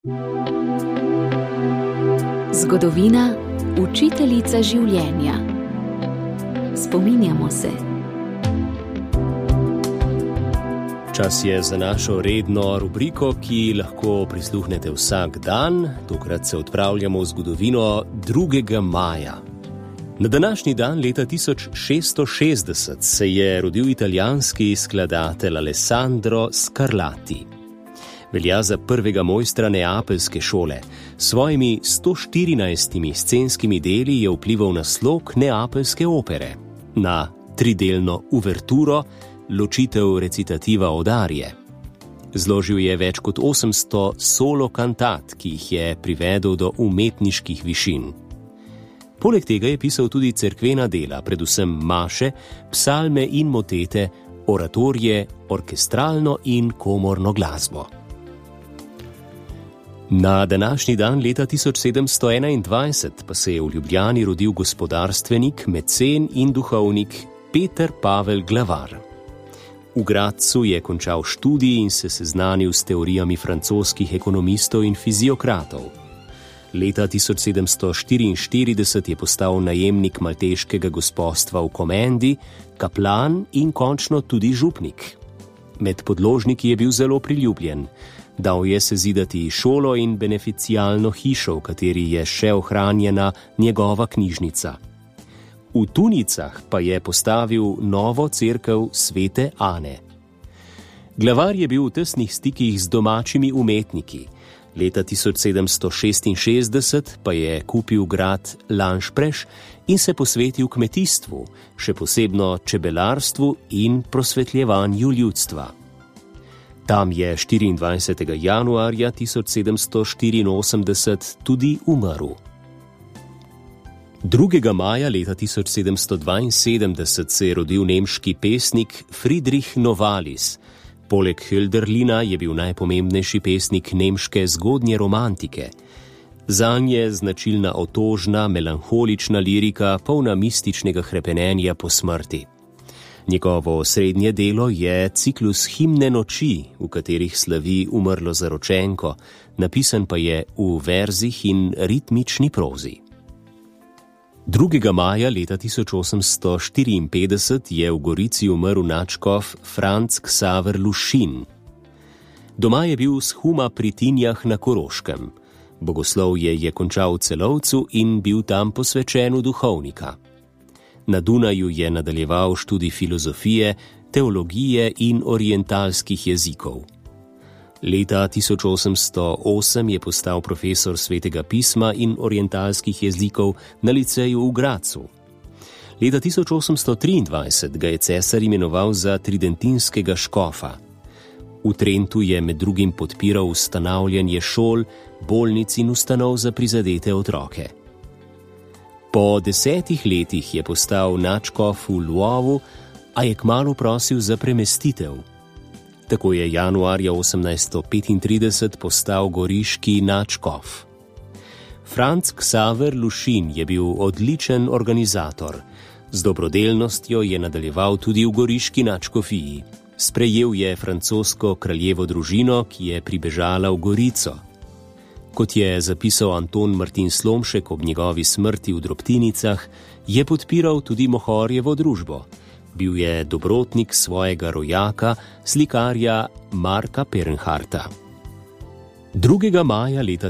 Zgodovina, učiteljica življenja. Spominjamo se. Čas je za našo redno rubriko, ki lahko prisluhnete vsak dan. Tokrat se odpravljamo v zgodovino 2. maja. Na današnji dan leta 1660 se je rodil italijanski skladatelj Alessandro Scarlatti. Velja za prvega mojstra neapeljske šole. S svojimi 114 scenskimi deli je vplival na slog neapeljske opere, na tridelno uverturo, ločitev recitativa od arije. Zložil je več kot 800 solo kantat, ki jih je privedel do umetniških višin. Poleg tega je pisal tudi cerkvena dela, predvsem maše, psalme in motete, oratorije, orkestralno in komorno glasbo. Na današnji dan leta 1721 pa se je v Ljubljani rodil gospodarstvenik, mecen in duhovnik Peter Pavel Glavar. V Gradcu je končal študij in se seznanil s teorijami francoskih ekonomistov in fiziokratov. Leta 1744 je postal najemnik malteškega gospostva v Komendi, kaplan in končno tudi župnik. Med podložniki je bil zelo priljubljen. Dal je sezidati šolo in beneficialno hišo, v kateri je še ohranjena njegova knjižnica. V Tunicah pa je postavil novo cerkev Svete Ane. Glavar je bil v tesnih stikih z domačimi umetniki. Leta 1766 pa je kupil grad Lanšpreš in se posvetil kmetijstvu, še posebno čebelarstvu in prosvetljevanju ljudstva. Tam je 24. januarja 1784 tudi umrl. 2. maja leta 1772 se je rodil nemški pesnik Friedrich Novalis. Poleg Hölderlina je bil najpomembnejši pesnik nemške zgodnje romantike. Zanj je značilna otožna, melanholična lirika, polna mističnega hrepenenja po smrti. Njegovo osrednje delo je ciklus Himne noči, v katerih slavi umrlo zaročenko, napisan pa je v verzih in ritmični prozi. 2. maja leta 1854 je v Gorici umrl nadškof Franc Ksaver Lušin. Doma je bil s Huma pri Tinjah na Koroškem. Bogoslovje je končal v Celovcu in bil tam posvečen v duhovnika. Na Dunaju je nadaljeval študij filozofije, teologije in orientalskih jezikov. Leta 1808 je postal profesor svetega pisma in orientalskih jezikov na liceju v Gradcu. Leta 1823 ga je cesar imenoval za tridentinskega škofa. V Trentu je med drugim podpiral ustanavljanje šol, bolnic in ustanov za prizadete otroke. Po 10 letih je postal nadškof v Lvovu, a je kmalu prosil za premestitev. Tako je januarja 1835 postal goriški nadškof. Franc Ksaver Lušin je bil odličen organizator. Z dobrodelnostjo je nadaljeval tudi v goriški nadškofiji. Sprejel je francosko kraljevo družino, ki je pribežala v Gorico. Kot je zapisal Anton Martin Slomšek ob njegovi smrti v Drobtinicah, je podpiral tudi Mohorjevo družbo. Bil je dobrotnik svojega rojaka, slikarja Marka Pernharta. 2. maja leta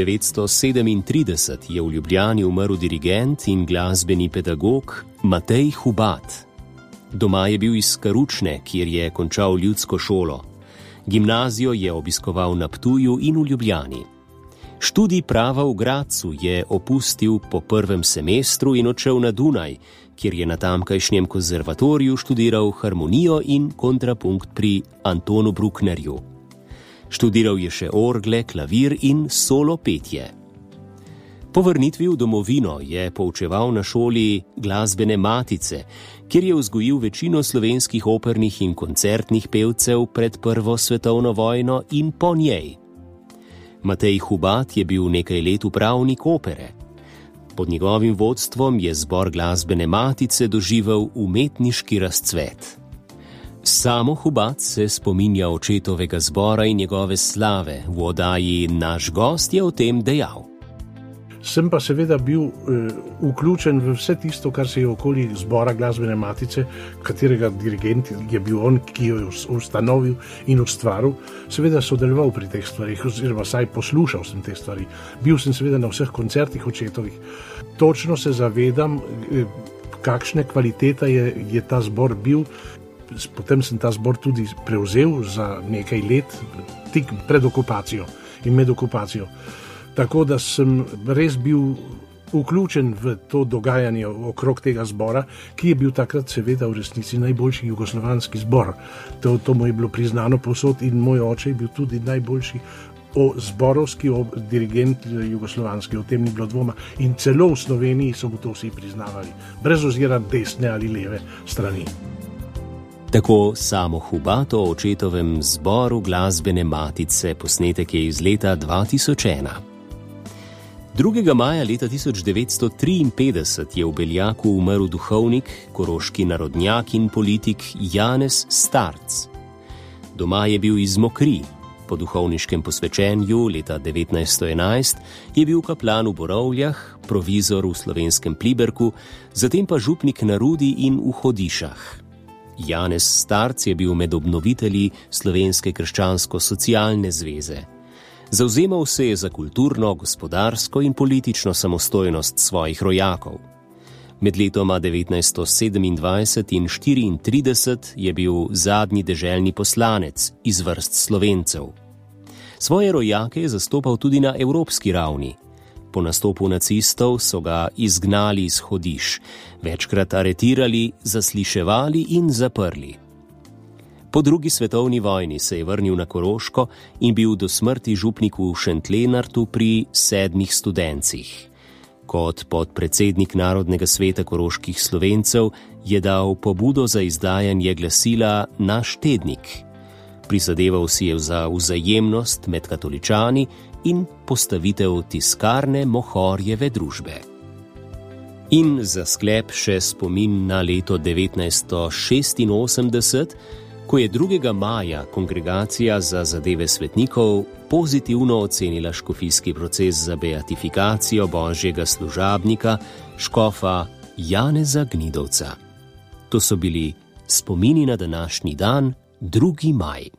1937 je v Ljubljani umrl dirigent in glasbeni pedagog Matej Hubat. Doma je bil iz Karučne, kjer je končal ljudsko šolo. Gimnazijo je obiskoval na Ptuju in v Ljubljani. Študij prava v Gradcu je opustil po prvem semestru in odšel na Dunaj, kjer je na tamkajšnjem konzervatoriju študiral harmonijo in kontrapunkt pri Antonu Brucknerju. Študiral je še orgle, klavir in solo petje. Po vrnitvi v domovino je poučeval na šoli glasbene matice, kjer je vzgojil večino slovenskih opernih in koncertnih pevcev pred Prvo svetovno vojno in po njej. Matej Hubat je bil nekaj let upravnik opere. Pod njegovim vodstvom je zbor glasbene matice doživel umetniški razcvet. Samo Hubat se spominja očetovega zbora in njegove slave. V oddaji Naš gost je o tem dejal. Sem pa seveda bil vključen v vse tisto, kar se je okoli zbora Glasbene matice, katerega dirigent je bil on, ki jo je ustanovil in ustvaril. Seveda sodeloval pri teh stvarih, oziroma saj poslušal sem te stvari. Bil sem seveda na vseh koncertih očetovih. Točno se zavedam, kakšne kvalitete je ta zbor bil. Potem sem ta zbor tudi prevzel za nekaj let, tik pred okupacijo in med okupacijo. Tako da sem res bil vključen v to dogajanje okrog tega zbora, ki je bil takrat seveda v resnici najboljši jugoslovanski zbor. To mu je bilo priznano povsod in moj oče je bil tudi najboljši zborovski dirigent jugoslovanski, o tem ni bilo dvoma. In celo v Sloveniji so mu to vsi priznavali, brez ozira desne ali leve strani. Tako Samo Hubat o očetovem zboru Glasbene matice, posnetek je iz leta 2001. 2. maja leta 1953 je v Beljaku umrl duhovnik, koroški narodnjak in politik Janez Starc. Doma je bil iz Mokri. Po duhovniškem posvečenju leta 1911 je bil kaplan v Borovljah, provizor v slovenskem Pliberku, zatem pa župnik na Rudi in v Hodišah. Janez Starc je bil med obnovitelji Slovenske krščansko-socialne zveze. Zavzemal se je za kulturno, gospodarsko in politično samostojnost svojih rojakov. Med letoma 1927 in 1934 je bil zadnji deželni poslanec iz vrst Slovencev. Svoje rojake je zastopal tudi na evropski ravni. Po nastopu nacistov so ga izgnali iz Hodiš, večkrat aretirali, zasliševali in zaprli. Po drugi svetovni vojni se je vrnil na Koroško in bil do smrti župnik v Šentlenartu pri 7 studencih. Kot podpredsednik Narodnega sveta koroških Slovencev je dal pobudo za izdajanje glasila Naš tednik. Prizadeval si je za vzajemnost med katoličani in postavitev tiskarne Mohorjeve družbe. In za sklep še spomin na leto 1986, ko je 2. maja Kongregacija za zadeve svetnikov pozitivno ocenila škofijski proces za beatifikacijo božjega služabnika, škofa Janeza Gnidovca. To so bili spomini na današnji dan, 2. maj.